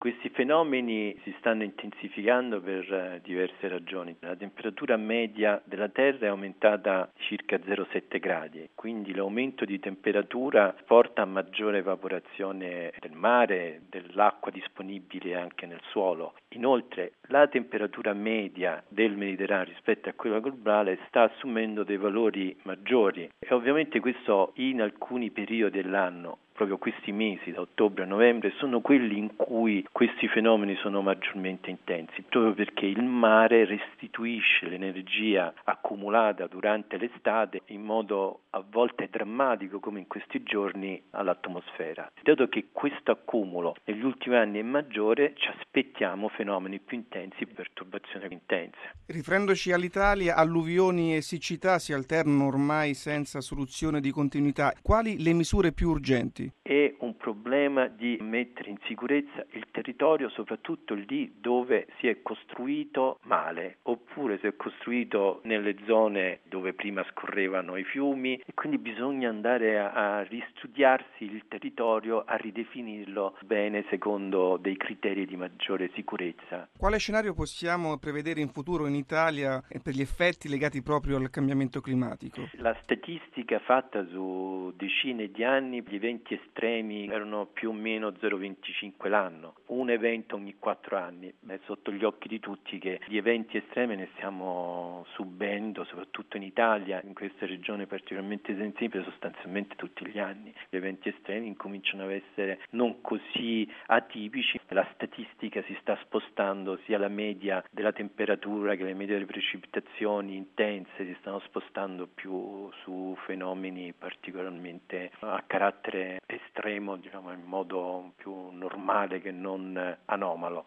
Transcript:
Questi fenomeni si stanno intensificando per diverse ragioni. La temperatura media della Terra è aumentata circa 0,7 gradi, quindi l'aumento di temperatura porta a maggiore evaporazione del mare, dell'acqua disponibile anche nel suolo. Inoltre la temperatura media del Mediterraneo rispetto a quella globale sta assumendo dei valori maggiori e ovviamente questo in alcuni periodi dell'anno. Proprio questi mesi, da ottobre a novembre, sono quelli in cui questi fenomeni sono maggiormente intensi, proprio perché il mare restituisce l'energia accumulata durante l'estate in modo a volte drammatico, come in questi giorni, all'atmosfera. Dato che questo accumulo negli ultimi anni è maggiore, ci aspettiamo fenomeni più intensi, perturbazioni più intense. Riferendoci all'Italia, alluvioni e siccità si alternano ormai senza soluzione di continuità. Quali le misure più urgenti? È un problema di mettere in sicurezza il territorio, soprattutto lì dove si è costruito male, oppure si è costruito nelle zone dove prima scorrevano i fiumi e quindi bisogna andare a ristudiarsi il territorio, a ridefinirlo bene secondo dei criteri di maggiore sicurezza. Quale scenario possiamo prevedere in futuro in Italia per gli effetti legati proprio al cambiamento climatico? La statistica fatta su decine di anni, gli eventi estremi erano più o meno 0,25 l'anno, un evento ogni 4 anni. È sotto gli occhi di tutti che gli eventi estremi ne stiamo subendo, soprattutto in Italia, in queste regioni particolarmente sensibili, sostanzialmente tutti gli anni. Gli eventi estremi incominciano ad essere non così atipici, la statistica si sta spostando, sia la media della temperatura che le medie delle precipitazioni intense si stanno spostando più su fenomeni particolarmente a carattere estremo, diciamo in modo più normale che non anomalo.